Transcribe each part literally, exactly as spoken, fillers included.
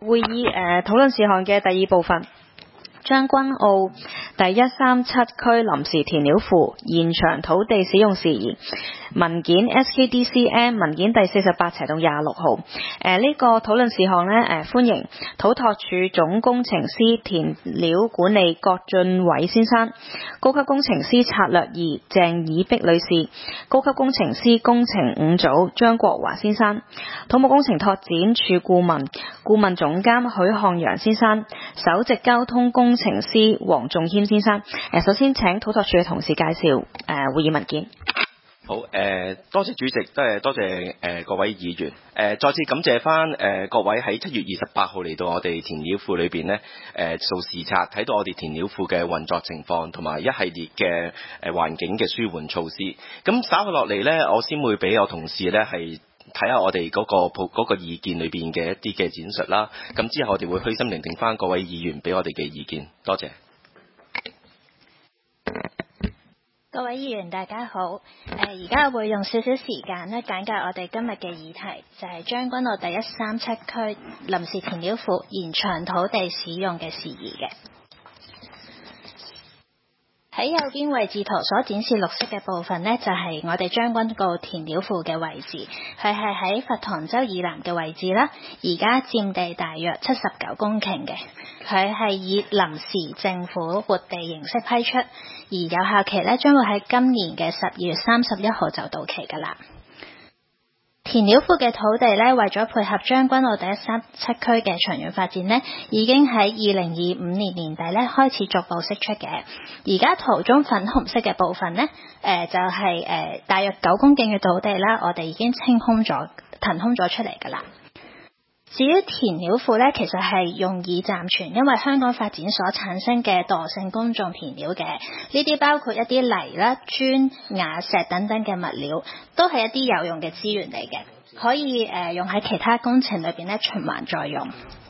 會議誒討論事項嘅第二部分，將軍澳第一三七區臨時填料庫延長土地使用事宜文件 S K D C M 文件第四十八斜到廿六號。誒、呃、呢、這個討論事項呢，誒、呃、歡迎土拓署總工程師填料管理郭俊偉先生、高級工程師策略二鄭以碧女士、高級工程師工程五組張國華先生、土木工程拓展處顧問顧問總監許漢陽先生、首席交通工程師黃仲謙先生。誒、呃、首先請土拓署嘅同事介紹誒、呃、會議文件。 好，誒、呃，多謝主席，都係多謝誒、呃、各位議員，誒、呃，再次感謝翻誒、呃、各位喺七月二十八號嚟到我哋填料庫裏邊咧，誒、呃、做視察，睇到我哋填料庫嘅運作情況，同埋一系列嘅誒環境嘅舒緩措施。咁稍後落嚟咧，我先會俾我同事咧係睇下我哋嗰、那個嗰、那個意見裏邊嘅一啲嘅展述啦。咁之後我哋會虛心聆聽翻各位議員俾我哋嘅意見。多謝。 各位議員大家好，誒而家我會用少少時間咧簡介我哋今日嘅議題，就係、是、將軍澳第一三七區臨時填料庫延長土地使用嘅事宜嘅。喺右邊位置圖所展示綠色嘅部分呢，就係、是、我哋將軍澳填料庫嘅位置，佢係喺佛堂洲以南嘅位置啦，而家佔地大約七十九公頃嘅，佢係以臨時政府撥地形式批出，而有效期呢將會喺今年嘅十二月三十一號就到期噶啦。填料庫嘅土地呢，為咗配合將軍澳第一三七區嘅長遠發展呢，已經喺二零二五年年底呢開始逐步釋出嘅。而家圖中粉紅色嘅部分呢，誒、呃、就係、是、誒、呃、大約九公頃嘅土地啦，我哋已經清空咗、騰空咗出嚟噶啦。至於填料庫咧，其實係用以暫存因為香港發展所產生嘅惰性公眾填料嘅，呢啲包括一啲泥啦、磚、瓦石等等嘅物料，都係一啲有用嘅資源嚟嘅，可以誒、呃、用喺其他工程裏邊咧循環再用。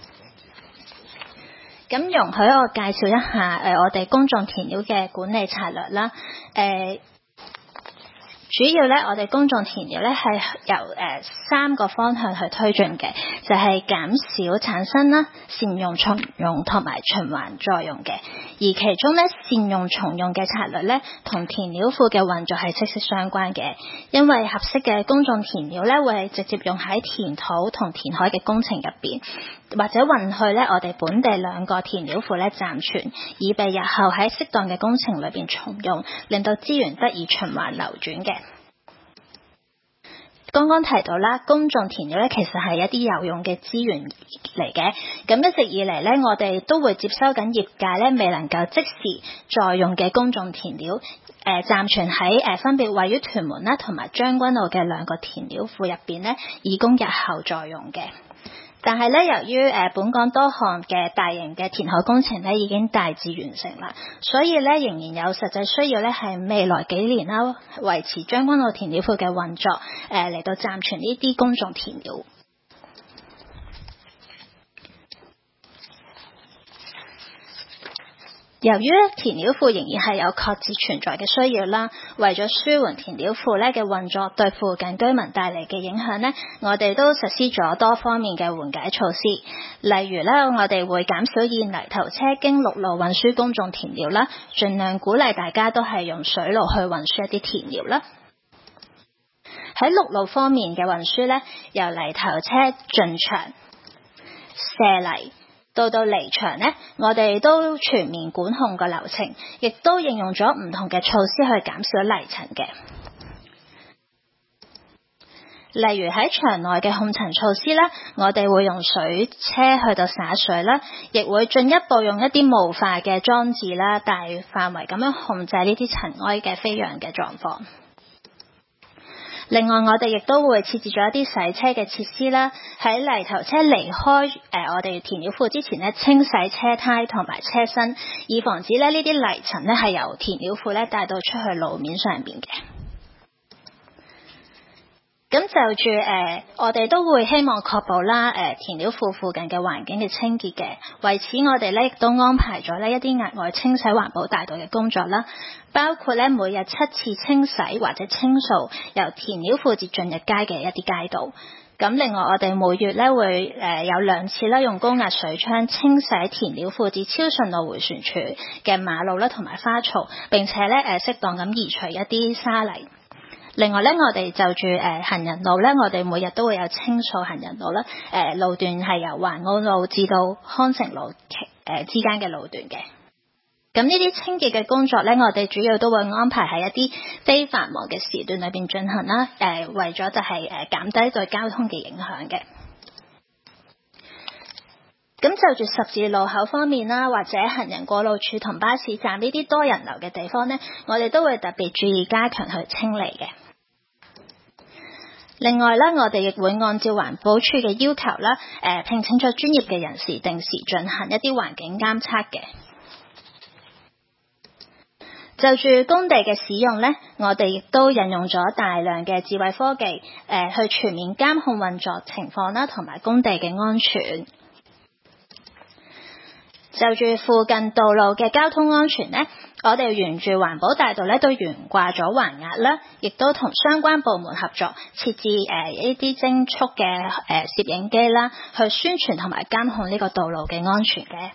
咁容許我介紹一下誒、呃、我哋公眾填料嘅管理策略啦，誒、呃。主要咧，我哋公眾填料咧係由誒、呃、三個方向去推進嘅，就係、是、減少產生啦、善用重用同埋循環再用嘅。而其中咧，善用重用嘅策略咧，同填料庫嘅運作係息息相關嘅，因為合適嘅公眾填料咧，會係直接用喺填土同填海嘅工程入邊，或者運去咧我哋本地兩個填料庫咧暫存，以備日後喺適當嘅工程裏邊重用，令到資源得以循環流轉嘅。剛剛提到啦，公眾填料咧其實係一啲有用嘅資源嚟嘅，咁一直以嚟咧，我哋都會接收緊業界咧未能夠即時再用嘅公眾填料，誒、呃、暫存喺誒、呃、分別位於屯門啦同埋將軍澳嘅兩個填料庫入邊咧，以供日後再用嘅。但係咧，由於誒、呃、本港多項嘅大型嘅填海工程咧已經大致完成啦，所以咧仍然有實際需要咧係未來幾年啦維持將軍澳填料庫嘅運作，誒嚟到暫存呢啲公眾填料。由於咧填料庫仍然係有確切存在嘅需要啦，為咗舒緩填料庫咧嘅運作對附近居民帶嚟嘅影響呢，我哋都實施咗多方面嘅緩解措施。例如咧，我哋會減少以泥頭車經陸路運輸公眾填料啦，盡量鼓勵大家都係用水路去運輸一啲填料啦。喺陸路方面嘅運輸咧，由泥頭車進場卸泥，到到離場呢，我哋都全面管控個流程，亦都應用咗唔同嘅措施去減少泥塵嘅。例如喺場內嘅控塵措施啦，我哋會用水車去到灑水啦，亦會進一步用一啲霧化嘅裝置啦，大範圍咁樣控制呢啲塵埃嘅飛揚嘅狀況。另外，我哋亦都會設置咗一啲洗車嘅設施啦，喺泥頭車離開誒、呃、我哋填料庫之前呢，清洗車胎同埋車身，以防止咧呢啲泥塵呢係由填料庫咧帶到出去路面上邊嘅。咁就住誒、呃，我哋都會希望確保啦，誒、呃、填料庫附近嘅環境嘅清潔嘅。為此，我哋咧亦都安排咗呢一啲額外清洗環保大道嘅工作啦，包括咧每日七次清洗或者清掃由填料庫至駿日街嘅一啲街道。 咁另外我哋每月咧會誒有兩次咧用高壓水槍清洗填料庫至超順路迴旋處嘅馬路啦同埋花槽，並且咧誒適當咁移除一啲沙泥。另外咧，我哋就住誒、呃、行人路咧，我哋每日都會有清掃行人路啦。誒、呃、路段係由環澳路至到康城路誒、呃、之間嘅路段嘅。咁呢啲清潔嘅工作咧，我哋主要都會安排喺一啲非繁忙嘅時段裏邊進行啦。誒、呃、為咗就係誒減低對交通嘅影響嘅。咁就住十字路口方面啦，或者行人過路處同巴士站呢啲多人流嘅地方咧，我哋都會特別注意加強去清理嘅。另外咧，我哋亦會按照環保署嘅要求啦，誒、呃、聘請咗專業嘅人士定時進行一啲環境監測嘅。就住工地嘅使用咧，我哋亦都引用咗大量嘅智慧科技，誒、呃、去全面監控運作情況啦，同埋工地嘅安全。就住附近道路嘅交通安全呢，我哋沿住環保大道咧都懸掛咗橫額啦，亦都同相關部門合作設置誒一啲精速嘅誒攝影機啦，去宣傳同埋監控呢個道路嘅安全嘅。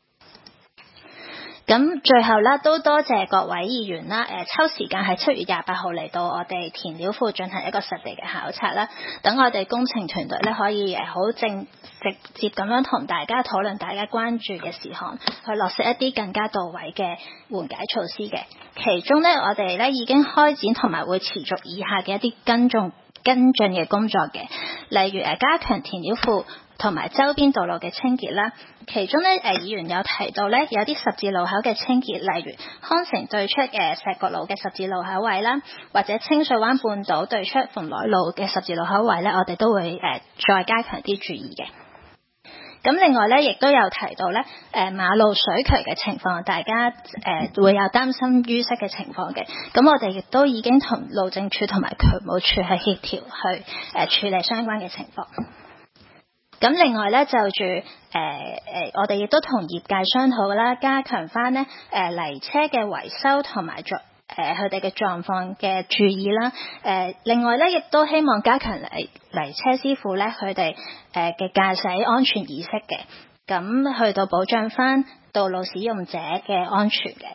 咁最後啦，都多謝各位議員啦，誒抽時間喺七月廿八號嚟到我哋填料庫進行一個實地嘅考察啦，等我哋工程團隊咧可以誒好正直接咁樣同大家討論大家關注嘅事項，去落實一啲更加到位嘅緩解措施嘅。其中咧，我哋咧已經開展同埋會持續以下嘅一啲跟進跟進嘅工作嘅，例如誒加強填料庫同埋周邊道路嘅清潔啦。其中咧，誒議員有提到咧，有啲十字路口嘅清潔，例如康城對出嘅石角路嘅十字路口位啦，或者清水灣半島對出鳳來路嘅十字路口位咧，我哋都會誒再加強啲注意嘅。咁另外咧，亦都有提到咧，誒馬路水渠嘅情況，大家誒會有擔心淤塞嘅情況嘅。咁我哋亦都已經同路政署同埋渠務署去協調去誒處理相關嘅情況。咁另外咧，就住誒誒，我哋亦都同業界商討啦，加強翻咧誒泥車嘅維修同埋作誒佢哋嘅狀況嘅注意啦。誒、呃、另外咧，亦都希望加強泥泥車師傅咧佢哋誒嘅駕駛安全意識嘅，咁去到保障翻道路使用者嘅安全嘅。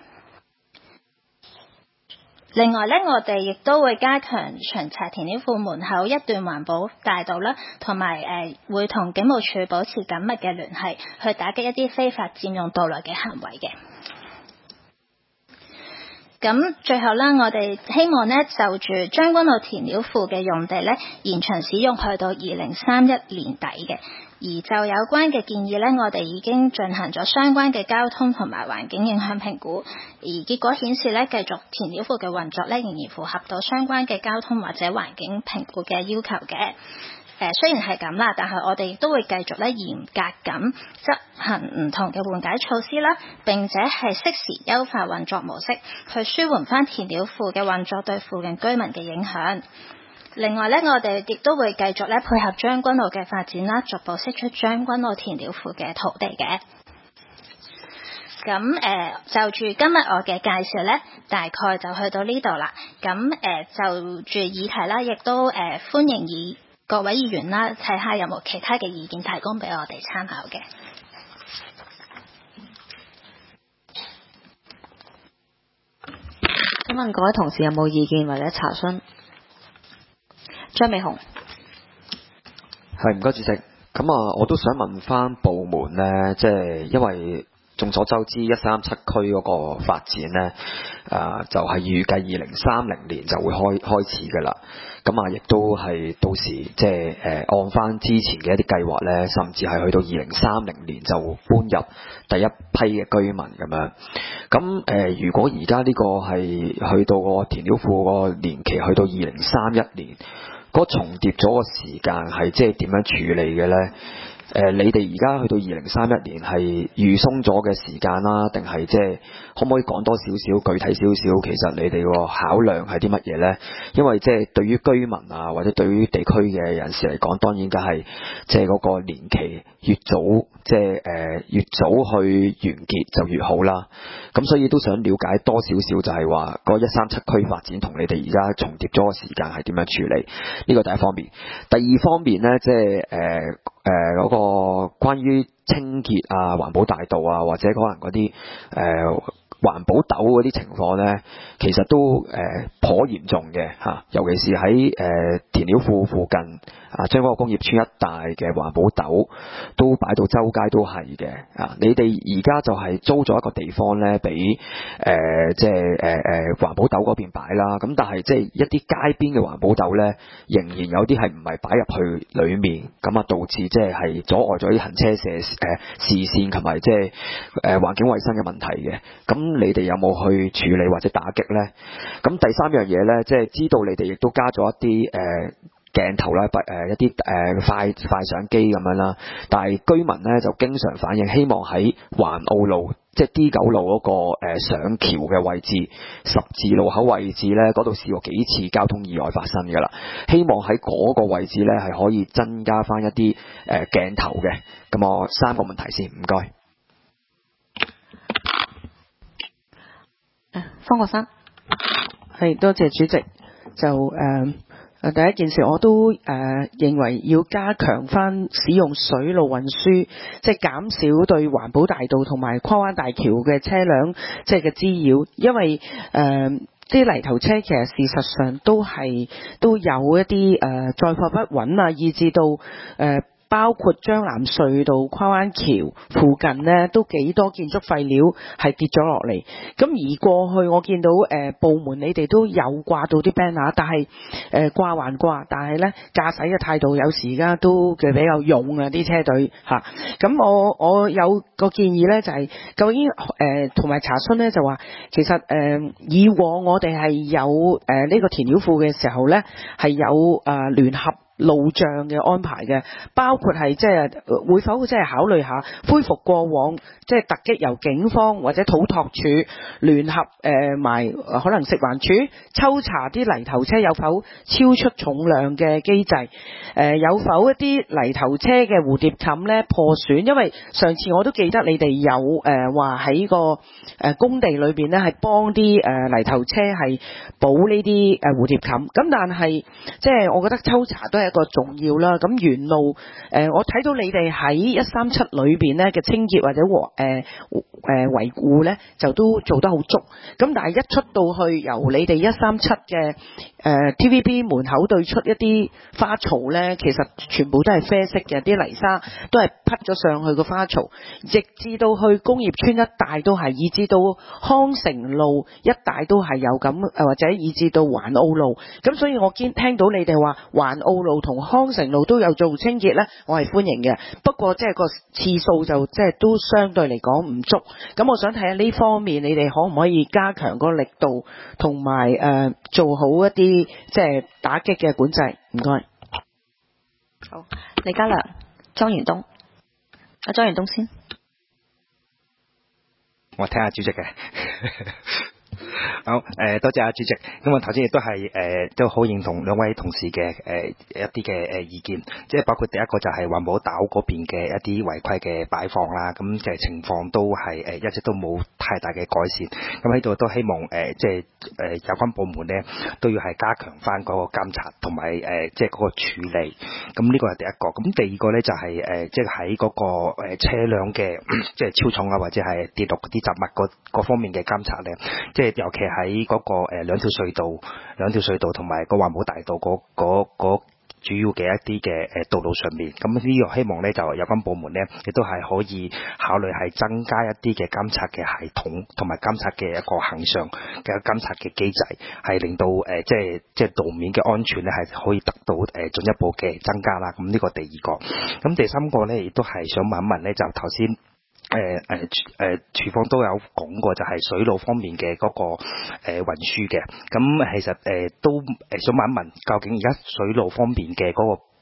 另外咧，我哋亦都會加強巡查填料庫門口一段環保大道啦，同埋誒會同警務處保持緊密嘅聯繫，去打擊一啲非法佔用道路嘅行為嘅。咁最後啦，我哋希望咧就住將軍澳填料庫嘅用地咧延長使用去到二零三一年底嘅。而就有關嘅建議咧，我哋已經進行咗相關嘅交通同埋環境影響評估，而結果顯示咧，繼續填料庫嘅運作咧仍然符合到相關嘅交通或者環境評估嘅要求嘅。誒、呃、雖然係咁啦，但係我哋亦都會繼續咧嚴格咁執行唔同嘅緩解措施啦，並且係適時優化運作模式，去舒緩翻填料庫嘅運作對附近居民嘅影響。另外咧，我哋亦都會繼續咧配合將軍澳嘅發展啦，逐步釋出將軍澳填料庫嘅土地嘅。咁誒、呃，就住今日我嘅介紹咧，大概就去到呢度啦。咁誒、呃，就住議題啦，亦都誒、呃、歡迎以各位議員啦，睇下有冇其他嘅意見提供俾我哋參考嘅。 請問各位同事有冇意見或者查詢？張美雄， 係唔該主席。咁啊，我都想問翻部門呢，即係因為眾所周知，一三七區嗰個發展呢，啊就係預計二零三零年就會開開始㗎啦。咁啊，亦都係到時即係誒按翻之前嘅一啲計劃呢，甚至係去到二零三零年就搬入第一批嘅居民咁樣。咁誒、呃，如果而家呢個係去到個填料庫個年期去到二零三一年，嗰重疊咗個時間係即係點樣處理嘅咧？ 誒，你哋而家去到二零三一年係預鬆咗嘅時間啦，定係即係可唔可以講多少少具體少少？其實你哋個考量係啲乜嘢呢？因為即係對於居民啊，或者對於地區嘅人士嚟講，當然梗係即係嗰個年期越早，即係誒越早去完結就越好啦。咁所以都想了解多少少，就係話嗰一三七區發展同你哋而家重疊咗嘅時間係點樣處理？呢個第一方面。第二方面呢，即係誒誒嗰個關於清潔啊、環保大道啊，或者可能嗰啲誒。呃環保斗嗰啲情況呢，其實都誒頗嚴重嘅嚇，尤其是喺誒、呃、填料庫附近啊，將嗰個工業村一帶嘅環保斗都擺到周街都係嘅啊！你哋而家就係租咗一個地方呢，俾誒、呃、即係誒誒環保斗嗰邊擺啦。咁但係即係一啲街邊嘅環保斗呢，仍然有啲係唔係擺入去裡面，咁啊導致即係係阻礙咗啲行車射誒視線同埋即係誒環境衛生嘅問題嘅。咁你哋有冇去處理或者打擊呢？咁第三樣嘢呢，即係知道你哋亦都加咗一啲誒、呃、鏡頭啦，誒、呃、一啲誒、呃、快快相機咁樣啦。但係居民呢，就經常反映，希望喺環澳路即係 D 九路嗰、那個、呃、上橋嘅位置，十字路口位置呢，嗰度試過幾次交通意外發生㗎啦。希望喺嗰個位置呢，係可以增加返一啲誒、呃、鏡頭嘅。咁我三個問題先，唔該。 方國生， 係多謝主席。就誒誒、呃、第一件事，我都誒、呃、認為要加強翻使用水路運輸，即係減少對環保大道同埋跨灣大橋嘅車輛即係嘅滋擾，因為誒啲、呃、泥頭車其實事實上都係都有一啲誒載貨不穩啊，以至到誒。呃包括將藍隧道跨灣橋附近呢，都幾多建築廢料係跌咗落嚟。咁而過去我見到誒、呃、部門你哋都有掛到啲 banner， 但係誒、呃、掛還掛，但係呢駕駛嘅態度有時而家都嘅比較勇啊啲車隊嚇。咁、啊、我我有個建議呢，就係、是、究竟誒同埋查詢呢，就話其實誒、呃、以往我哋係有誒呢、呃這個填料庫嘅時候呢，係有誒、呃、聯合路障嘅安排嘅，包括係即係會否即係考慮下恢復過往即係突擊由警方或者土拓署聯合誒埋、呃、可能食環署抽查啲泥頭車有否超出重量嘅機制，誒、呃、有否一啲泥頭車嘅蝴蝶冚咧破損，因為上次我都記得你哋有誒話喺個誒工地裏邊咧係幫啲誒泥頭車係補呢啲誒蝴蝶冚，咁但係即係我覺得抽查都係一個重要啦。咁沿路誒、呃、我睇到你哋喺一三七裏邊咧嘅清潔或者和誒誒維護咧就都做得好足，咁但係一出到去由你哋一三七嘅誒 T V B 門口對出一啲花槽咧，其實全部都係啡色嘅，啲泥沙都係匹咗上去個花槽，直至到去工業村一帶都係，以至到康城路一帶都係有咁，誒或者以至到環澳路。咁所以我見聽到你哋話環澳路同康城路都有做清潔咧，我係歡迎嘅。不過即係個次數就即係都相對嚟講唔足。咁我想睇下呢方面你哋可唔可以加強個力度，同埋誒做好一啲即係打擊嘅管制。唔該。 好，李家良、莊元東，阿莊元東先。 我聽下主席嘅。好，誒、呃、多謝阿主席。咁我頭先亦都係誒都好認同兩位同事嘅誒、呃、一啲嘅誒意見，即係包括第一個就係環保島嗰邊嘅一啲違規嘅擺放啦，咁嘅情況都係誒、呃、一直都冇太大嘅改善。咁喺度都希望誒、呃、即係誒、呃、有關部門咧都要係加強翻嗰個監察同埋誒即係嗰個處理。咁呢個係第一個。咁第二個咧就係、是、誒、呃、即係喺嗰個誒車輛嘅即係超重啊或者係跌落嗰啲雜物嗰各方面嘅監察咧，即係尤其喺嗰、那個誒兩條隧道、兩條隧道同埋個環保大道嗰嗰嗰主要嘅一啲嘅誒道路上面，咁呢個希望咧就有關部門咧亦都係可以考慮係增加一啲嘅監察嘅系統同埋監察嘅一個恆常嘅監察嘅機制，係令到誒、呃、即係即係道面嘅安全咧係可以得到誒進一步嘅增加啦。咁呢個第二個，咁第三個咧亦都係想問一問咧，就頭先。誒誒誒，廚房都有講過，就係水路方面嘅嗰、那個誒、呃、運輸嘅。咁其實誒、呃、都誒想問一問，究竟而家水路方面嘅嗰個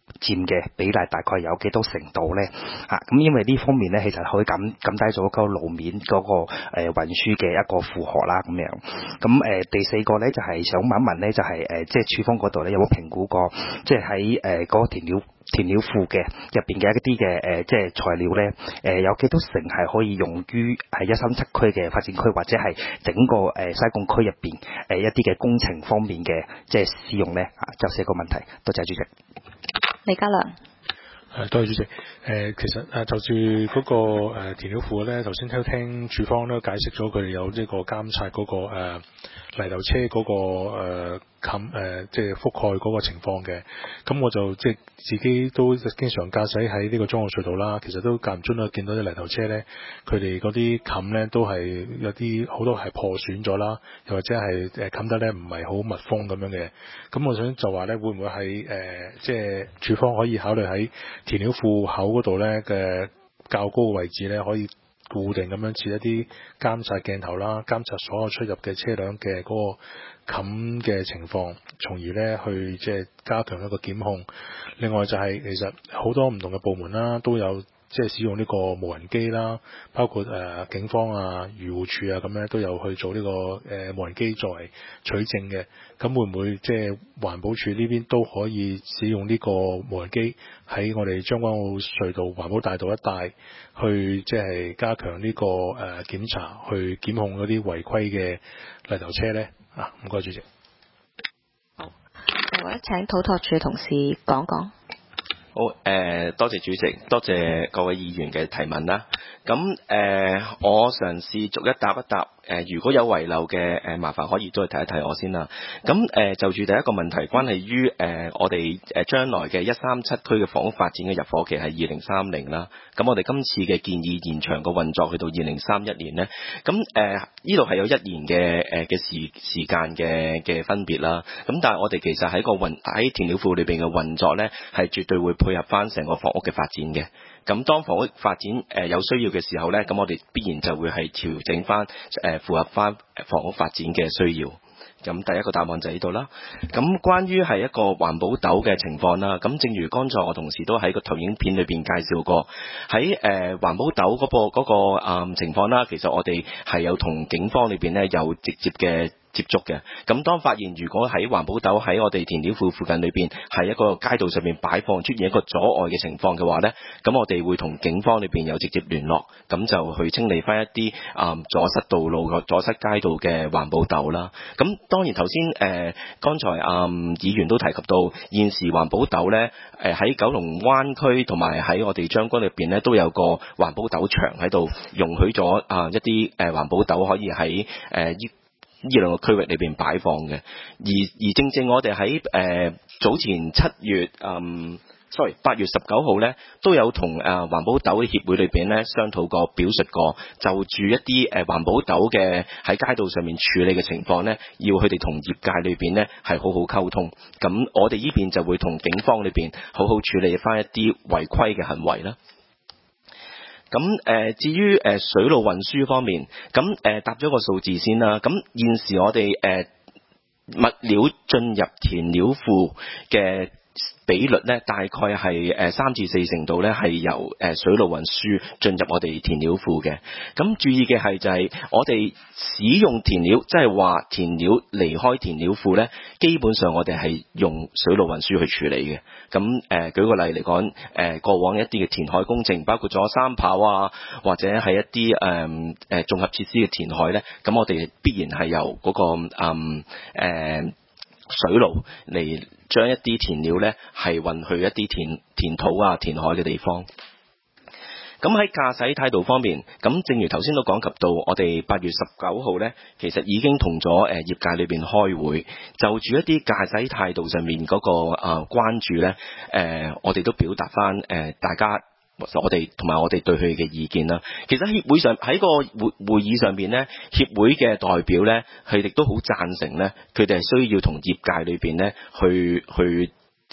佔嘅比例大概有幾多程度咧？嚇、啊，咁因為呢方面咧，其實可以減減低咗個路面嗰、那個誒、呃、運輸嘅一個負荷啦，咁樣。咁誒、呃、第四個咧就係、是、想問一問咧，就係、是、誒、呃、即係處方嗰度咧有冇評估過，即係喺誒嗰個填料填料庫嘅入邊嘅一啲嘅誒即係材料咧，誒、呃、有幾多成係可以用於係一三七區嘅發展區，或者係整個誒、呃、西貢區入邊誒一啲嘅工程方面嘅即係使用咧？啊，就四個問題，多謝主席。 李家良。 誒，多謝主席。誒、呃，其實誒，就住嗰個誒填料庫咧，頭先聽聽處方咧解釋咗佢哋有呢個監察嗰、那個誒、呃、泥頭車嗰、那個誒冚誒，即係覆蓋嗰個情況嘅。咁我就即係自己都經常駕駛喺呢個中澳隧道啦。其實都間唔中都見到啲泥頭車咧，佢哋嗰啲冚咧都係有啲好多係破損咗啦，又或者係誒冚得咧唔係好密封咁樣嘅。咁我想就話咧，會唔會喺誒、呃、即係處方可以考慮喺填料庫口嗰度咧嘅較高嘅位置咧，可以固定咁樣設一啲監察鏡頭啦，監察所有出入嘅車輛嘅嗰個冚嘅情況，從而咧去即係加強一個檢控。另外就係、是、其實好多唔同嘅部門啦，都有即係使用呢個無人機啦，包括誒、呃、警方啊、漁護署啊咁咧都有去做呢、這個誒、呃、無人機作為取證嘅。咁會唔會即係環保署呢邊都可以使用呢個無人機喺我哋將軍澳隧道環保大道一帶去即係加強呢、這個誒、呃、檢查，去檢控嗰啲違規嘅泥頭車咧？啊，唔該主席。 好，或者請土拓署同事講講。 好，誒、呃，多謝主席，多謝各位議員嘅提問啦。咁誒、呃，我嘗試逐一答一答。誒、呃，如果有遺漏嘅誒、呃，麻煩可以都去睇一睇我先啦。咁誒、呃，就住第一個問題，關係於誒、呃、我哋誒將來嘅一三七區嘅房屋發展嘅入伙期係二零三零啦。咁我哋今次嘅建議延長個運作去到二零三一年咧。咁誒呢度係有一年嘅誒嘅時時間嘅嘅分別啦。咁但係我哋其實喺個運喺填料庫裏邊嘅運作咧，係絕對會配合翻成個房屋嘅發展嘅。咁當房屋發展誒、呃、有需要嘅時候咧，咁我哋必然就會係調整翻誒、呃、符合翻房屋發展嘅需要。咁第一個答案就喺度啦。咁關於係一個環保斗嘅情況啦，咁正如剛才我同事都喺個投影片裏邊介紹過，喺誒環保斗嗰、嗰個嗰、嗰個、嗯、情況啦，其實我哋係有同警方裏邊咧有直接嘅接觸嘅。咁當發現如果喺環保斗喺我哋填料庫附近裏邊係一個街道上面擺放出現一個阻礙嘅情況嘅話呢，咁我哋會同警方裏邊有直接聯絡，咁就去清理翻一啲啊、嗯、阻塞道路、阻塞街道嘅環保斗啦。咁當然頭先誒剛才啊、嗯、議員都提及到現時環保斗呢，誒喺九龍灣區同埋喺我哋將軍裏邊呢都有個環保斗牆喺度，容許咗啊一啲誒環保斗可以喺誒、呃呢兩個區域裏邊擺放嘅，而而正正我哋喺誒早前七月嗯，sorry 八月十九號咧，都有同誒環保斗嘅協會裏邊咧商討過、表述過，就住一啲誒環保斗嘅喺街道上面處理嘅情況咧，要佢哋同業界裏邊咧係好好溝通。咁我哋呢邊就會同警方裏邊好好處理翻一啲違規嘅行為啦。咁誒、呃，至於誒、呃、水路運輸方面，咁誒、呃、答咗個數字先啦。咁現時我哋誒、呃、物料進入填料庫嘅比率咧，大概係誒三至四成度咧，係由誒水路運輸進入我哋填料庫嘅。咁注意嘅係就係我哋使用填料，即係話填料離開填料庫咧，基本上我哋係用水路運輸去處理嘅。咁誒、呃、舉個例嚟講，誒、呃、過往一啲嘅填海工程，包括咗三跑啊，或者係一啲誒誒綜合設施嘅填海咧，咁我哋必然係由嗰、那個嗯誒。呃水路嚟將一啲填料咧係運去一啲填填土啊、填海嘅地方。咁喺駕駛態度方面，咁正如頭先都講及到，我哋八月十九號咧，其實已經同咗誒業界裏邊開會，就住一啲駕駛態度上面嗰個啊關注咧，誒、呃、我哋都表達翻誒大家。我哋同埋我哋對佢嘅意見啦。其實協會上喺個會會議上邊咧，協會嘅代表咧，佢哋都好贊成咧，佢哋係需要同業界裏邊咧去去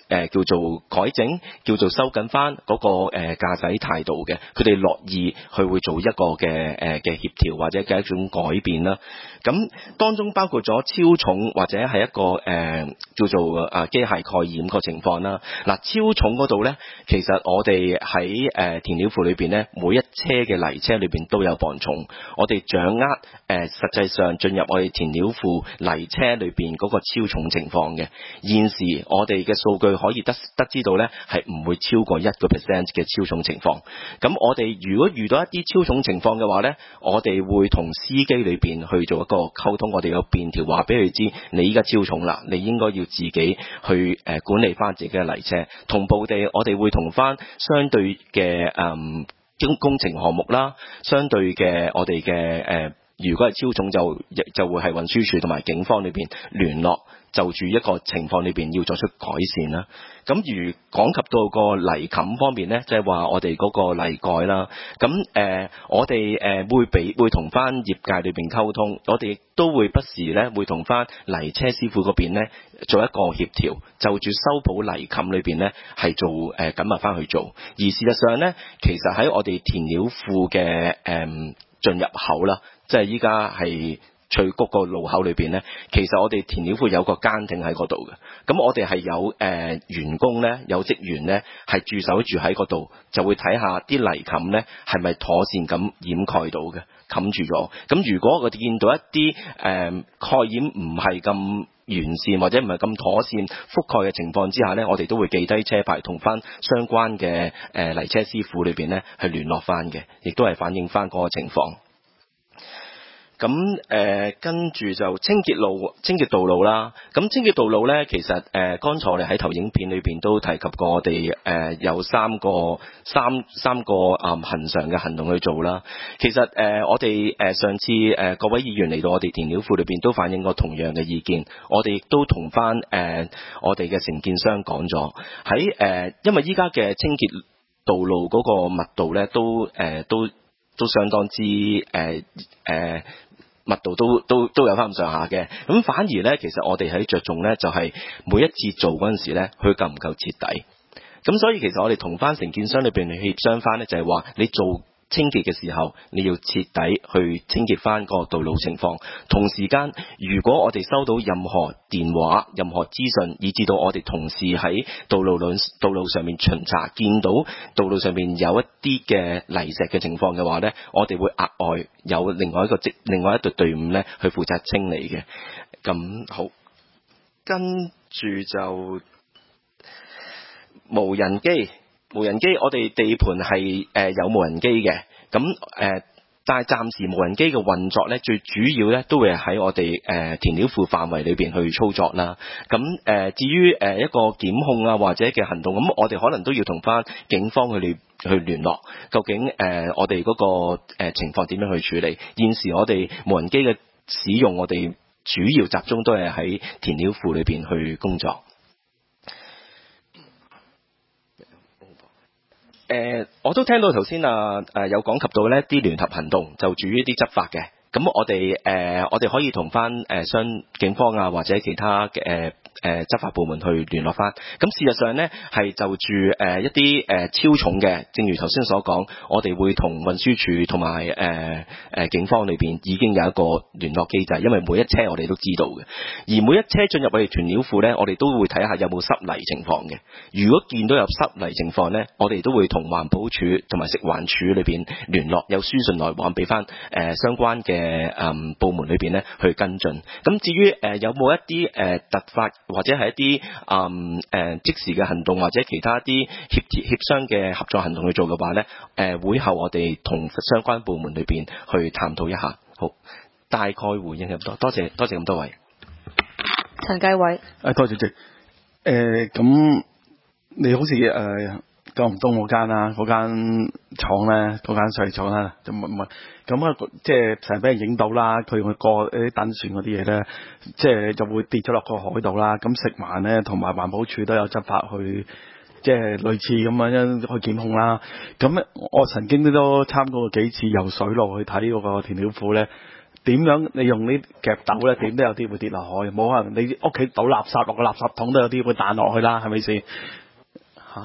呃、叫做改整，叫做收緊翻嗰個誒駕駛態度嘅，佢哋樂意去會做一個嘅誒嘅協調或者嘅一種改變啦。咁當中包括咗超重或者係一個誒、呃、叫做啊機械蓋染個情況啦。嗱，超重嗰度咧，其實我哋喺誒填料庫裏邊咧，每一車嘅泥車裏邊都有磅重，我哋掌握誒、呃、實際上進入我哋填料庫泥車裏邊嗰個超重情況嘅。現時我哋嘅數據可以得得知道咧，係唔會超過一個 percent 嘅超重情況。咁我哋如果遇到一啲超重情況嘅話咧，我哋會同司機裏邊去做一個溝通，我哋有便條話俾佢知，你依家超重啦，你應該要自己去誒管理翻自己嘅泥車。同步地，我哋會同翻相對嘅誒工工程項目啦，相對嘅我哋嘅誒，如果係超重就就會係運輸署同埋警方裏邊聯絡，就住一個情況裏邊要作出改善啦。咁如講及到個泥冚方面咧，即係話我哋嗰個泥蓋啦，咁誒、呃、我哋誒會俾會同翻業界裏邊溝通，我哋亦都會不時咧會同翻泥車師傅嗰邊咧做一個協調，就住修補泥冚裏邊咧係做誒、呃、緊密翻去做。而事實上咧，其實喺我哋填料庫嘅誒進入口啦，即係依家係翠谷個路口裏邊咧，其實我哋填料庫有個監聽喺嗰度嘅。咁我哋係有誒、呃、員工咧，有職員咧係駐守住喺嗰度，就會睇下啲泥冚咧係咪妥善咁掩蓋到嘅，冚住咗。咁如果我哋見到一啲誒、呃、蓋掩唔係咁完善或者唔係咁妥善覆蓋嘅情況之下咧，我哋都會記低車牌同翻相關嘅誒、呃、泥車師傅裏邊咧去聯絡翻嘅，亦都係反映翻嗰個情況。咁誒、呃、跟住就清潔路、清潔道路啦。咁清潔道路咧，其實誒、呃、剛才我哋喺投影片裏邊都提及過，我哋誒、呃、有三個三三個啊恆、呃、常嘅行動去做啦。其實誒、呃、我哋誒、呃、上次誒、呃、各位議員嚟到我哋填料庫裏邊都反映過同樣嘅意見，我哋亦都同翻誒我哋嘅承建商講咗喺誒，因為依家嘅清潔道路嗰個密度咧都誒、呃、都都相當之誒誒。呃呃密度都都都有翻咁上下嘅，咁反而咧，其實我哋喺着重咧，就係每一次做嗰陣時咧，佢夠唔夠徹底。咁所以其實我哋同翻承建商裏邊去協商翻咧，就係話你做清潔嘅時候，你要徹底去清潔翻個道路情況。同時間，如果我哋收到任何電話、任何資訊，以至到我哋同事喺道路路道路上面巡查，見到道路上面有一啲嘅泥石嘅情況嘅話咧，我哋會額外有另外一個職、另外一隊隊伍咧去負責清理嘅。咁好，跟住就無人機。無人機，我哋地盤係誒有無人機嘅，咁誒、呃，但係暫時無人機嘅運作咧，最主要咧都會喺我哋誒、呃、填料庫範圍裏邊去操作啦。咁誒、呃，至於誒、呃、一個檢控啊或者嘅行動，咁我哋可能都要同翻警方去聯去聯絡，究竟誒、呃、我哋嗰、那個誒、呃、情況點樣去處理？現時我哋無人機嘅使用，我哋主要集中都係喺填料庫裏邊去工作。誒、呃，我都聽到頭先啊，誒、呃、有講及到呢啲聯合行動，就住於啲執法嘅。咁我哋誒、呃，我哋可以同翻誒相警方啊，或者其他嘅誒誒執法部門去聯絡翻。咁事實上咧，係就住誒、呃、一啲誒、呃、超重嘅，正如頭先所講，我哋會同運輸署同埋誒誒警方裏邊已經有一個聯絡機制，因為每一車我哋都知道嘅。而每一車進入我哋填料庫咧，我哋都會睇下有冇濕泥情況嘅。如果見到有濕泥情況咧，我哋都會同環保署同埋食環署裏邊聯絡，有書信來往俾翻誒相關嘅。誒、嗯、部門裏邊咧去跟進。咁至於誒、呃、有冇一啲誒、呃、突發或者係一啲誒誒即時嘅行動或者其他啲協協商嘅合作行動去做嘅話咧，誒、呃、會後我哋同相關部門裏邊去探討一下。好，大概回應咁多，多謝多謝咁多位。 陳繼偉， 誒多謝主席。誒咁你好似誒。呃九龍東嗰間啦，嗰間廠咧，嗰間細廠啦，就唔唔咁啊，即係成日俾人影到啦。佢用過啲等船嗰啲嘢咧，即係就會跌咗落個海度啦。咁食環咧同埋環保署都有執法去，即係類似咁樣去檢控啦。咁我曾經都參過幾次游水路去睇嗰個填料庫咧， 點樣你用呢夾斗咧，點都有啲會跌落海，冇可能你屋企倒垃圾落個垃圾桶都有啲會彈落去啦，係咪先？嚇？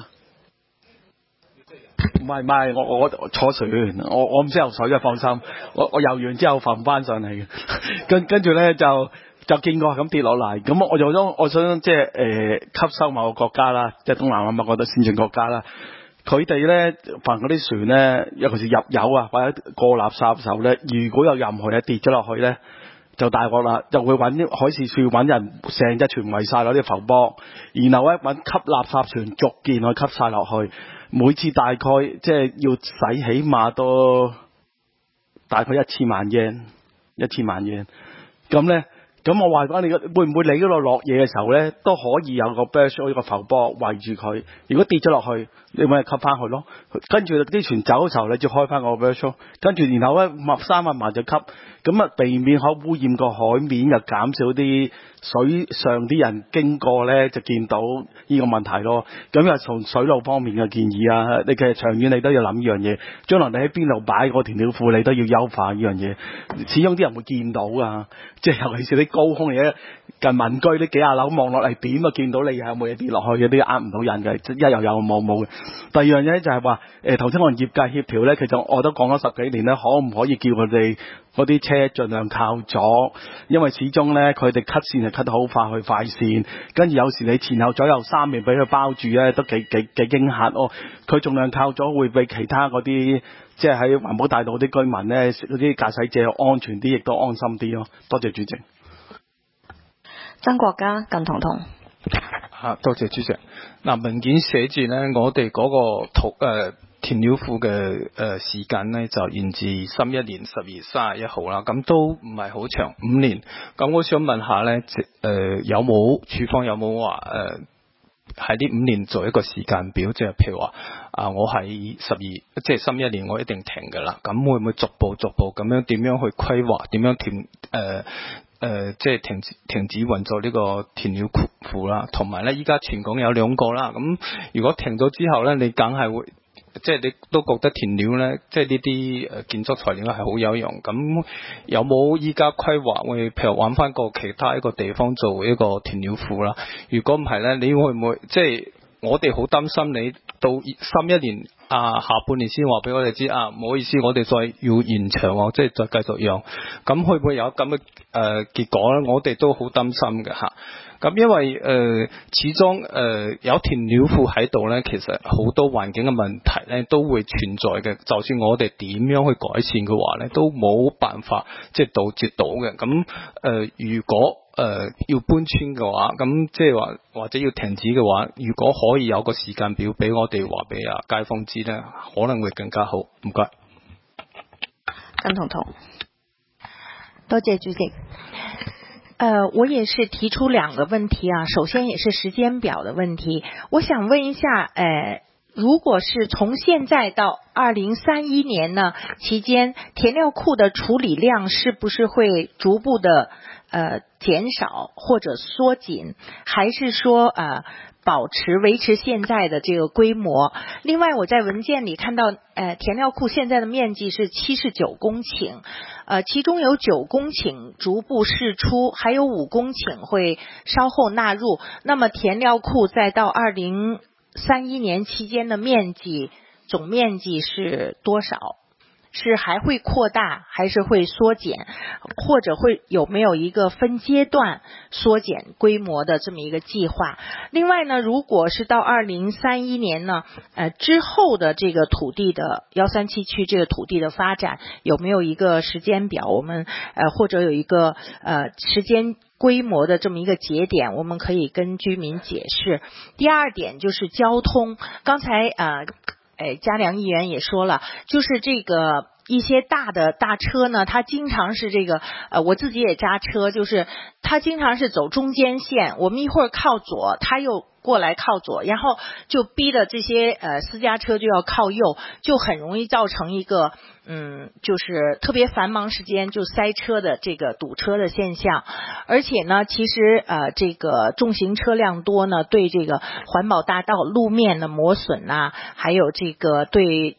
唔係唔係，我我坐船，我我唔識游水嘅，放心。我我游完之後浮翻上嚟嘅，跟跟住咧就就見過咁跌落嚟，咁我就想我想即係誒吸收某個國家啦，即係東南亞某個先進國家啦。佢哋咧，凡嗰啲船咧，尤其是入油啊或者過垃圾嘅時候咧，如果有任何嘢跌咗落去咧，就大鑊啦，就會揾啲海事處揾人成隻船圍晒嗰啲浮波，然後咧揾吸垃圾船逐件去吸晒落去，每次大概即係要使起碼都大概一千萬 yen， 一千萬 yen， 咁咧。咁我話翻你，會唔會你嗰度落嘢嘅時候咧，都可以有個 burst 一個浮波圍住佢。如果跌咗落去，你咪吸翻去咯。跟住啲船走嘅時候，你就開翻個 burst， 跟住然後咧密三密埋就吸，咁啊避免可污染個海面，又減少啲水上啲人經過咧就見到呢個問題咯。咁又從水路方面嘅建議啊，你其實長遠你都要諗呢樣嘢。將來你喺邊度擺個填料庫，你都要優化呢樣嘢。始終啲人會見到啊，即係尤其是你高空嘢近民居啲幾廿樓望落嚟點啊，見到你有冇嘢跌落去嘅，啲呃唔到人嘅，一又有冇冇嘅。第二樣嘢就係話誒頭先我哋業界協調咧，其實我都講咗十幾年咧，可唔可以叫佢哋嗰啲車盡量靠左，因為始終咧佢哋 cut 線係 cut 得好快去快線，跟住有時你前後左右三面俾佢包住咧，都幾幾幾驚嚇哦。佢盡量靠左會比其他嗰啲即係喺環保大道啲居民咧，嗰啲駕駛者安全啲，亦都安心啲咯。多謝主席。 曾國家近彤彤。 啊，多謝主席。嗱，文件寫住咧，我哋嗰個土誒填料庫嘅誒時間咧，就延至三一年十月三十一號啦。咁都唔係好長，五年。咁我想問下咧，誒、呃、有冇處方有冇話誒喺呢五年做一個時間表？即係譬如話啊，我喺十二即係三一年我一定停㗎啦。咁會唔會逐步逐步咁樣點樣去規劃？點樣填誒？呃誒、呃，即係停止停止運作呢個填料庫啦，同埋咧，依家全港有兩個啦。咁如果停咗之後咧，你梗係會，即係你都覺得填料咧，即係呢啲誒建築材料係好有用。咁有冇依家規劃會，譬如揾翻個其他一個地方做一個填料庫啦？如果唔係咧，你會唔會即係我哋好擔心你到三一年啊下半年先話俾我哋知啊，唔好意思，我哋再要延長喎，即係再繼續用，咁會唔會有咁嘅誒結果咧？我哋都好擔心嘅嚇。咁因為誒、呃、始終誒、呃、有填料庫喺度咧，其實好多環境嘅問題咧都會存在嘅。就算我哋點樣去改善嘅話咧，都冇辦法即係杜絕到嘅。咁誒、呃、如果誒、呃，要搬遷嘅話，咁即係話或者要停止嘅話，如果可以有個時間表俾我哋話俾啊街坊知咧，可能會更加好。唔該。 曾彤彤， 多謝主席。呃，我也是提出兩個問題啊，首先也是時間表的問題，我想問一下，呃，如果是從現在到二零三一年呢期間，填料庫的處理量是不是會逐步的呃減少或者縮緊，還是說呃保持維持現在的這個規模？另外我在文件裡看到呃填料庫現在的面積是七十九公頃，呃其中有九公頃逐步釋出，還有五公頃會稍後納入，那麼填料庫再到二零三一年期間的面積總面積是多少？是還會擴大，還是會縮減，或者會有沒有一個分階段縮減規模的這麼一個計劃？另外呢，如果是到二零三一年呢，呃之後的這個土地的一三七區這個土地的發展，有沒有一個時間表？我們呃或者有一個呃時間規模的這麼一個節點，我們可以跟居民解釋。第二點就是交通，剛才呃。哎，嘉良議員也說了，就是這個一些大的大車呢，它經常是這個，呃，我自己也揸車，就是它經常是走中間線，我們一會兒靠左，它又過來靠左，然後就逼的這些呃私家車就要靠右，就很容易造成一個嗯，就是特別繁忙時間就塞車的這個堵車的現象。而且呢，其實呃這個重型車輛多呢，對這個環保大道路面的磨損啊，還有這個對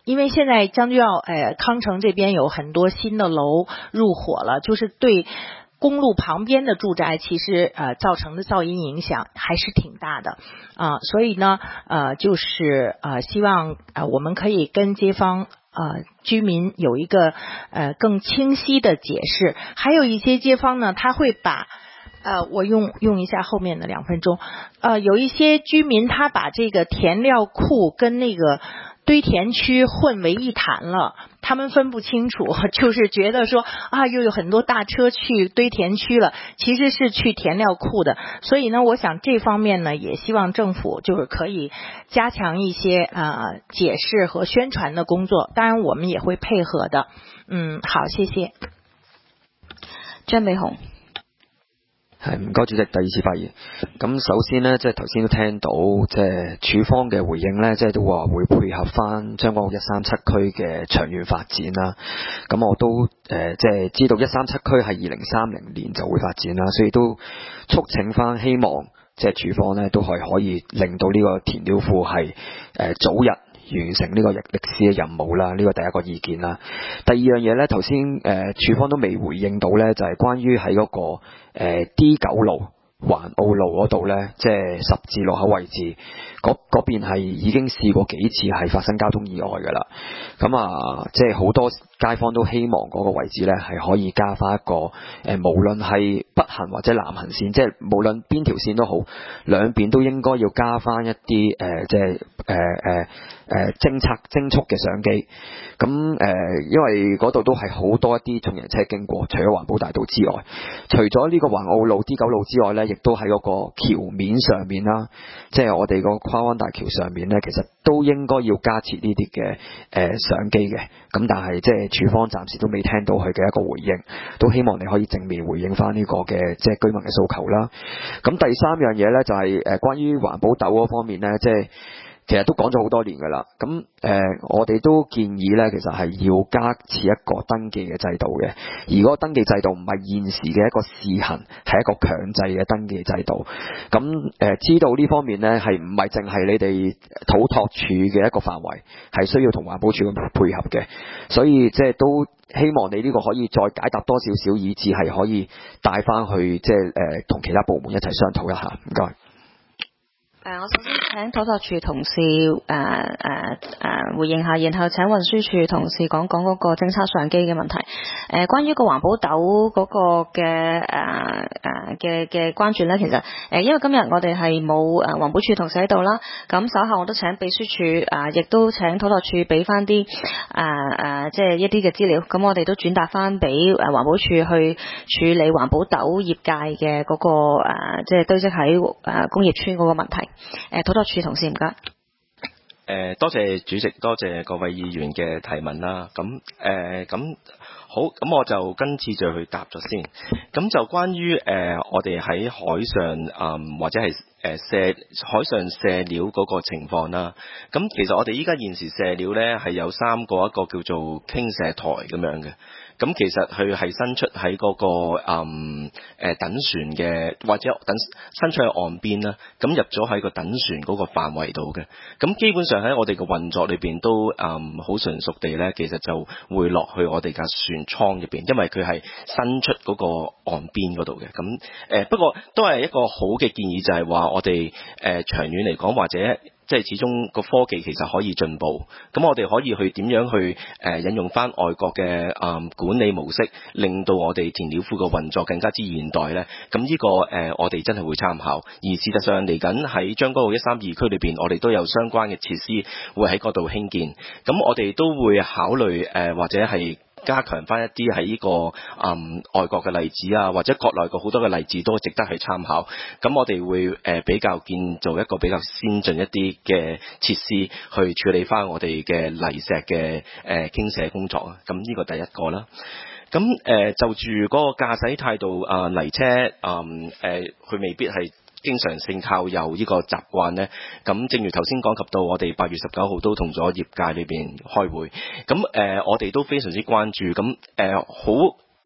因为现在将军澳呃康城这边有很多新的楼入伙了，就是对公路旁边的住宅其实呃造成的噪音影响还是挺大的啊、呃，所以呢呃就是呃希望呃我们可以跟街坊呃居民有一个呃更清晰的解释。还有一些街坊呢，他会把呃我用用一下后面的两分钟，呃有一些居民他把这个填料库跟那个堆填区混为一谈了，他们分不清楚，就是觉得说啊，又有很多大车去堆填区了，其实是去填料库的。所以呢，我想这方面呢，也希望政府就是可以加強一些呃解釋和宣傳的工作，當然我們也會配合的。嗯，好，謝謝。 張美紅。 係唔該主席，第二次發言。咁首先呢，即係頭先都聽到，即係處方嘅回應呢，即係都話會配合翻將軍澳一三七區嘅長遠發展啦。咁我都誒、呃、即係知道一三七區係二零三零年就會發展啦，所以都促請翻希望即係處方呢都係可以令到呢個填料庫係誒早日完成呢個歷史嘅任務啦，呢個第一個意見啦。第二樣嘢呢，頭先誒處方都未回應到呢，就係、是、關於喺嗰、那個、呃、D 九路環澳路嗰度呢，即係十字路口位置嗰嗰邊係已經試過幾次係發生交通意外㗎啦。咁啊，即係好多街坊都希望嗰個位置呢係可以加翻一個誒、呃，無論係北行或者南行線，即係無論邊條線都好，兩邊都應該要加翻一啲誒、呃，即係誒誒誒偵測偵速嘅相機。咁誒、呃，因為嗰度都係好多一啲重型車經過，除咗環保大道之外，除咗呢個環澳路 D 九路之外呢，亦都喺嗰個橋面上面啦，即係我哋個跨灣大橋上面呢，其實都應該要加設呢啲嘅誒相機嘅。咁但係即係處方暫時都未聽到佢嘅一個回應，都希望你可以正面回應翻呢個嘅即係居民嘅訴求啦。咁第三樣嘢呢，就係、是、誒關於環保斗嗰方面呢，即係其實都講咗好多年㗎啦。咁誒、呃，我哋都建議呢，其實係要加設一個登記嘅制度嘅。而嗰個登記制度唔係現時嘅一個試行，係一個強制嘅登記制度。咁誒、呃，知道呢方面呢，係唔係淨係你哋土拓署嘅一個範圍，係需要同環保署咁配合嘅。所以即係都希望你呢個可以再解答多少少，以至係可以帶翻去即係誒同其他部門一齊商討一下。唔該。 誒、呃，我首先請土拓署同事誒誒誒回應下，然後請運輸署同事講講嗰個偵測相機嘅問題。誒、呃，關於個環保斗嗰個嘅誒誒嘅嘅關注咧，其實誒、呃，因為今日我哋係冇誒環保署同事喺度啦，咁稍後我都請秘書處誒，亦、呃、都請土拓署俾翻啲誒誒，即係一啲嘅資料，咁我哋都轉達翻俾誒環保署去處理環保斗業界嘅嗰、那個誒、呃，即係堆積喺誒工業村嗰個問題。誒，土拓署同事唔該。 誒，多謝主席，多謝各位議員嘅提問啦。咁誒，咁、呃、好，咁我就跟次序去答咗先。咁就關於誒、呃，我哋喺海上啊、呃，或者係誒卸海上卸料嗰個情況啦。咁其實我哋依家現時卸料咧係有三個，一個叫做傾卸台咁樣嘅。咁其實佢係伸出喺嗰、那個嗯、呃、等船嘅，或者等伸出去岸邊啦，咁入咗喺個等船嗰個範圍度嘅。咁基本上喺我哋嘅運作裏邊都嗯好純熟地咧，其實就會落去我哋架船艙入邊，因為佢係伸出嗰個岸邊嗰度嘅。咁誒、呃、不過都係一個好嘅建議，就係話我哋誒、呃、長遠嚟講，或者即係始終個科技其實可以進步，咁我哋可以去點樣去誒、呃、引用翻外國嘅誒、嗯、管理模式，令到我哋填料庫嘅運作更加之現代呢。咁呢、這個誒、呃、我哋真係會參考。而事實上嚟緊喺將軍澳一三二區裏邊，我哋都有相關嘅設施會喺嗰度興建。咁我哋都會考慮誒、呃、或者係加強翻一啲喺呢個嗯外國嘅例子啊，或者國內嘅好多嘅例子都值得去參考。咁我哋會誒、呃、比較建造一個比較先進一啲嘅設施，去處理翻我哋嘅泥石嘅誒、呃、傾瀉工作啊。咁呢個第一個啦。咁誒、呃、就住嗰個駕駛態度啊、呃，泥車嗯誒，佢、呃、未必係經常性靠有呢個習慣呢。咁正如頭先講及到，我哋八月十九號都同咗業界裏邊開會，咁誒、呃、我哋都非常之關注，咁誒好誒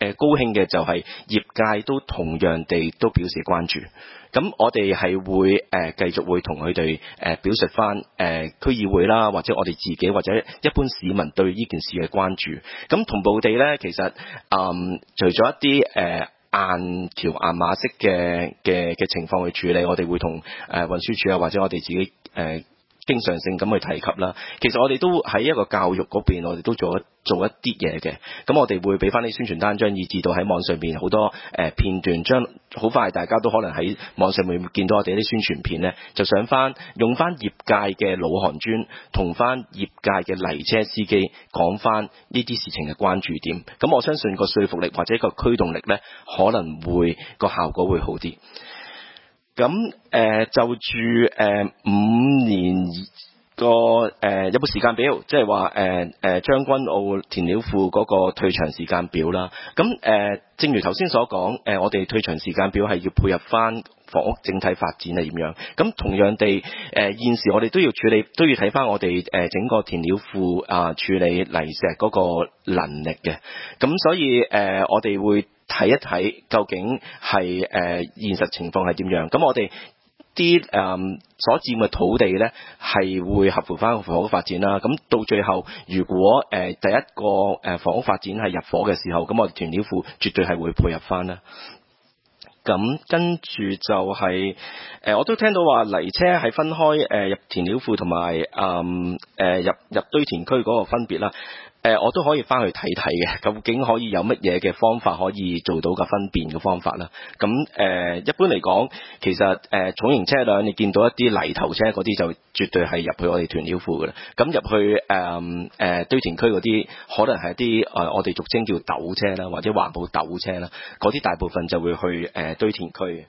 誒高興嘅就係業界都同樣地都表示關注。咁我哋係會誒、呃、繼續會同佢哋誒表述翻誒、呃、區議會啦，或者我哋自己或者一般市民對呢件事嘅關注。咁同步地咧，其實嗯除咗一啲誒、呃、硬橋硬馬式嘅嘅嘅情況去處理，我哋會同誒、呃、運輸署啊，或者我哋自己誒、呃經常性咁去提及啦，其實我哋都喺一個教育嗰邊，我哋都做一做一啲嘢嘅。咁我哋會俾翻啲宣傳單張，以至到喺網上邊好多誒、呃、片段，將好快大家都可能喺網上面見到我哋啲宣傳片咧，就上翻用翻業界嘅老行專同翻業界嘅泥車司機講翻呢啲事情嘅關注點。咁我相信個說服力或者個驅動力咧，可能會個效果會好啲。咁誒、呃、就住誒、呃、五年個誒、呃、有冇時間表，即係話誒誒將軍澳填料庫嗰個退場時間表啦。咁誒、呃、正如頭先所講，誒、呃、我哋退場時間表係要配合翻房屋整體發展係點樣。咁同樣地，誒、呃、現時我哋都要處理，都要睇翻我哋誒、呃、整個填料庫啊處理泥石嗰個能力嘅。咁所以誒、呃、我哋會睇一睇究竟係誒、呃、現實情況係點樣。咁我哋啲誒所佔嘅土地咧係會合乎翻房屋發展啦。咁到最後，如果誒、呃、第一個誒房屋發展係入伙嘅時候，咁我哋填料庫絕對係會配合翻啦。咁跟住就係、是、誒、呃，我都聽到話泥車係分開誒、呃、入填料庫同埋誒誒入入堆填區嗰個分別啦。誒、呃，我都可以翻去睇睇嘅，究竟可以有乜嘢嘅方法可以做到個分辨嘅方法啦。咁誒、呃，一般嚟講，其實誒、呃、重型車輛你見到一啲泥頭車嗰啲就絕對係入去我哋填料庫㗎啦。咁入去誒誒、呃呃、堆填區嗰啲，可能係一啲誒、呃、我哋俗稱叫斗車啦，或者環保斗車啦，嗰啲大部分就會去誒、呃、堆填區。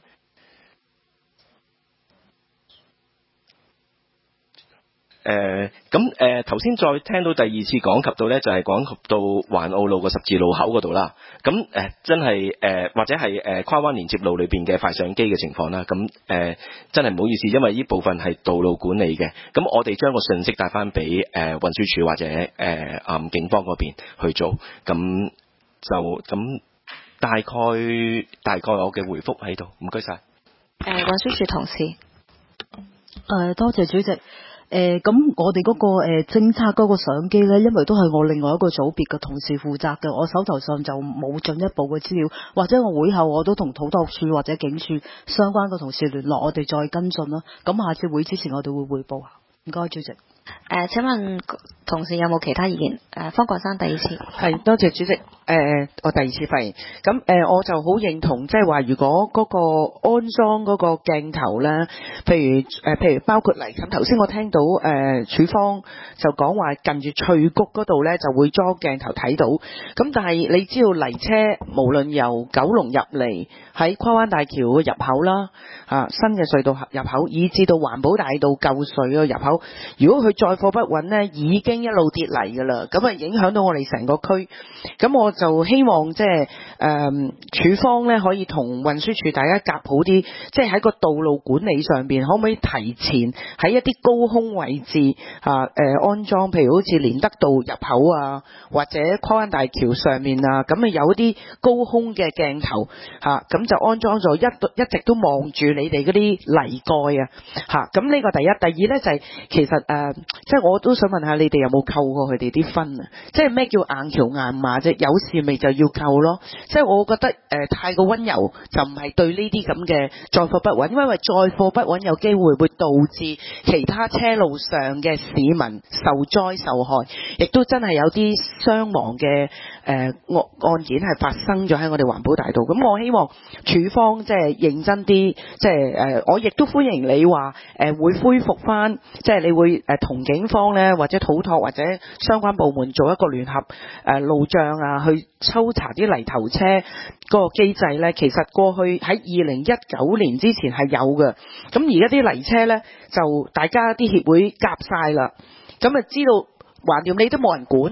誒咁誒頭先再聽到第二次講及到咧，就係、是、講及到環澳路個十字路口嗰度啦。咁誒、呃、真係誒、呃、或者係誒、呃、跨灣連接路裏邊嘅快上機嘅情況啦。咁誒、呃、真係唔好意思，因為呢部分係道路管理嘅。咁我哋將個信息帶翻俾誒運輸署或者誒啊、呃、警方嗰邊去做。咁就咁大概大概我嘅回覆喺度，唔該晒。 誒運輸署同事，誒、 呃、多謝主席。誒，咁、呃、我哋嗰、那個誒偵測嗰個相機咧，因為都係我另外一個組別嘅同事負責嘅，我手頭上就冇進一步嘅資料，或者我會後我都同土拓署或者警署相關嘅同事聯絡，我哋再跟進啦。咁下次會之前我哋會匯報下。唔該，主席。誒、 呃，請問同事有冇其他意見？誒、呃，方國珊第二次。 係，多謝主席。誒、呃，我第二次發言。咁誒、呃，我就好認同，即係話，如果嗰個安裝嗰個鏡頭咧，譬如誒、呃，譬如包括嚟咁，頭先我聽到誒、呃、署方就講話近住翠谷嗰度咧就會裝鏡頭睇到。咁但係你知道泥車無論由九龍入嚟喺跨灣大橋嘅入口啦，啊新嘅隧道入口，以至到環保大道舊隧嘅入口，如果佢載貨不穩咧，已經一路跌嚟㗎啦，咁啊影響到我哋成個區。咁我就希望即係誒署方咧可以同運輸署大家夾好啲，即係喺個道路管理上邊，可唔可以提前喺一啲高空位置啊誒、呃、安裝，譬如好似連德道入口啊，或者跨灣大橋上面啊，咁啊有一啲高空嘅鏡頭嚇，咁、啊、就安裝咗一一直都望住你哋嗰啲泥蓋啊嚇。咁呢個第一，第二咧就係、是、其實誒、呃，即係我都想問下你哋有冇扣過佢哋啲分啊？即係咩叫硬橋硬馬啫？有事咪就要扣咯。即係我覺得誒、呃、太過溫柔就唔係對呢啲咁嘅載貨不穩，因為載貨不穩有機會會導致其他車路上嘅市民受災受害，亦都真係有啲傷亡嘅誒案案件係發生咗喺我哋環保大道。咁我希望署方即係認真啲，即係誒、呃、我亦都歡迎你話誒、呃、會恢復翻，即係你會誒同警方咧或者土拓或者相關部門做一個聯合誒、呃、路障啊，去抽查啲泥頭車嗰個機制咧。其實過去喺二零一九年之前係有嘅，咁而家啲泥車咧就大家啲協會夾晒啦，咁啊知道橫掂你都冇人管，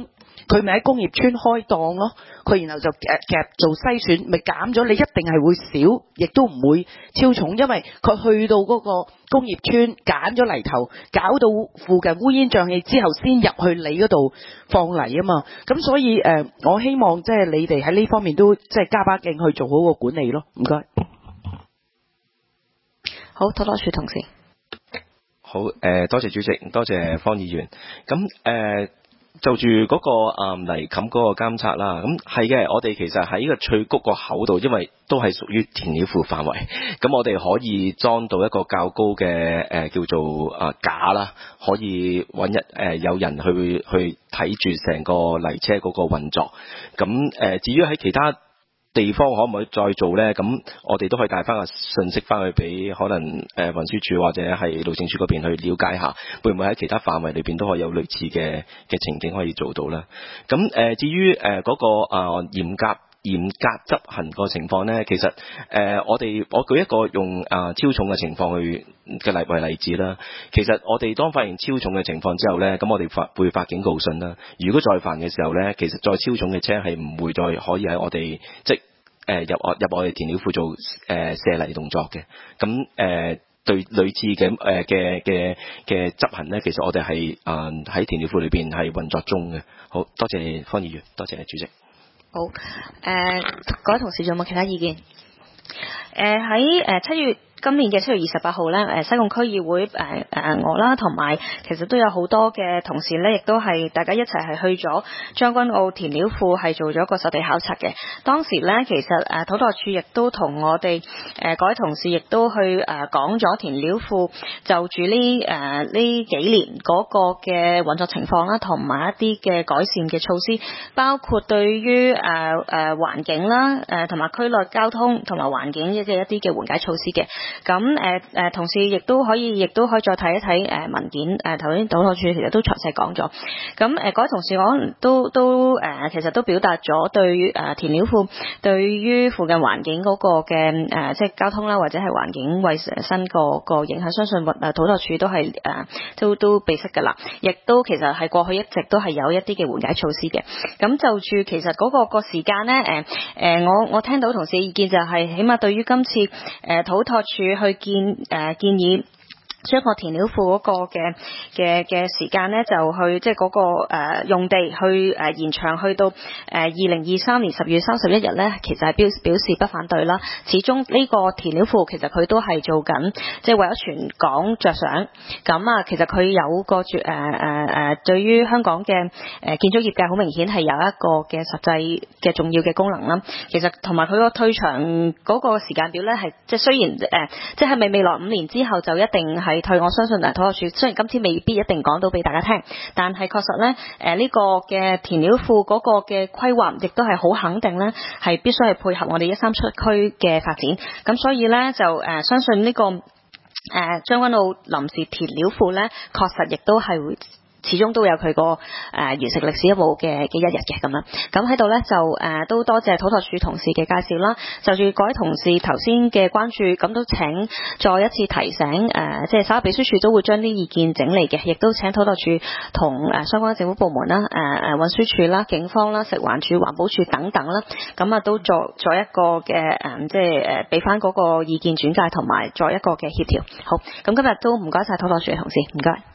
佢咪喺工業村開檔咯，佢然後就夾夾做篩選，咪減咗，你一定係會少，亦都唔會超重，因為佢去到嗰個工業村揀咗泥頭，搞到附近烏煙瘴氣之後，先入去你嗰度放泥啊嘛。咁所以誒、呃，我希望即係你哋喺呢方面都即係加把勁去做好個管理咯。唔該。 好，土拓署同事。 好，誒、呃，多謝主席，多謝方議員。咁誒、呃，就住嗰、那個誒、呃、泥冚嗰個監察啦，咁係嘅，我哋其實喺呢個翠谷個口度，因為都係屬於填料庫範圍，咁我哋可以裝到一個較高嘅誒、呃、叫做啊、呃、架啦，可以揾一誒、呃、有人去去睇住成個泥車嗰個運作。咁誒、呃，至於喺其他地方可唔可以再做呢？咁我哋都可以帶翻個信息翻去俾可能誒運輸署或者係路政署嗰邊去了解下，會唔會喺其他範圍裏邊都可以有類似嘅嘅情景可以做到啦？咁誒、呃、至於誒嗰、呃那個啊、呃、嚴格嚴格執行個情況呢，其實誒、呃、我哋我舉一個用啊、呃、超重嘅情況去嘅例為例子啦。其實我哋當發現超重嘅情況之後呢，咁我哋發會發警告信啦。如果再犯嘅時候呢，其實再超重嘅車係唔會再可以喺我哋即誒入我入我哋填料庫做誒、呃、卸泥動作嘅。咁誒、呃、對類似嘅誒嘅嘅嘅執行呢，其實我哋係啊喺填料庫裏邊係運作中嘅。好多謝方議員，多謝主席。 好，誒、呃、各位同事仲有冇其他意見？誒喺誒七月。今年嘅七月二十八號咧，誒西貢區議會誒誒、呃、我啦，同埋其實都有好多嘅同事咧，亦都係大家一齊係去咗將軍澳填料庫係做咗個實地考察嘅。當時咧，其實誒土拓署亦都同我哋誒、呃、各位同事亦都去誒講咗填料庫就住呢誒呢幾年嗰個嘅運作情況啦，同埋一啲嘅改善嘅措施，包括對於誒誒環境啦，誒同埋區內交通同埋環境嘅一啲嘅緩解措施嘅。咁誒誒，同事亦都可以，亦都可以再睇一睇誒文件。誒頭先土拓署其實都詳細講咗。咁誒，各位同事可能都都誒、呃，其實都表達咗對於誒填料庫對於附近環境嗰個嘅誒、呃，即係交通啦，或者係環境衛生個個影響。相信誒土拓署都係誒、呃、都都備悉㗎啦。亦都其實係過去一直都係有一啲嘅緩解措施嘅。咁就住其實嗰、那個個時間咧，誒、呃、誒、呃，我我聽到同事嘅意見就係、是，起碼對於今次誒、呃、土拓署去建誒、呃、建議將個填料庫嗰個嘅嘅嘅時間咧，就去即係嗰個誒、呃、用地去誒、呃、延長去到誒二零二三年十月三十一日咧，其實係表表示不反對啦。始終呢個填料庫其實佢都係做緊，即係為咗全港着想。咁啊，其實佢有個誒誒誒，對於香港嘅誒建築業界好明顯係有一個嘅實際嘅重要嘅功能啦。其實同埋佢個退場嗰個時間表咧，係即係雖然誒、呃，即係咪未來五年之後就一定係退，我相信誒土拓署雖然今次未必一定講到俾大家聽，但係確實咧誒呢個嘅填料庫嗰個嘅規劃亦都係好肯定咧，係必須係配合我哋一三七區嘅發展。咁所以咧就誒、呃、相信呢、這個誒將軍澳臨時填料庫咧，確實亦都係會。始終都有佢個誒完成歷史一步嘅嘅一日嘅咁樣，咁喺度咧就誒、呃、都多謝土拓署同事嘅介紹啦。就住各位同事頭先嘅關注，咁都請再一次提醒誒、呃，即係稍後秘書處都會將啲意見整理嘅，亦都請土拓署同誒相關政府部門啦，誒誒運輸署啦、警方啦、食環署、環保署等等啦，咁啊都作作一個嘅誒、呃，即係誒俾翻嗰個意見轉介同埋作一個嘅協調。好，咁今日都唔該晒土拓署嘅同事，唔該。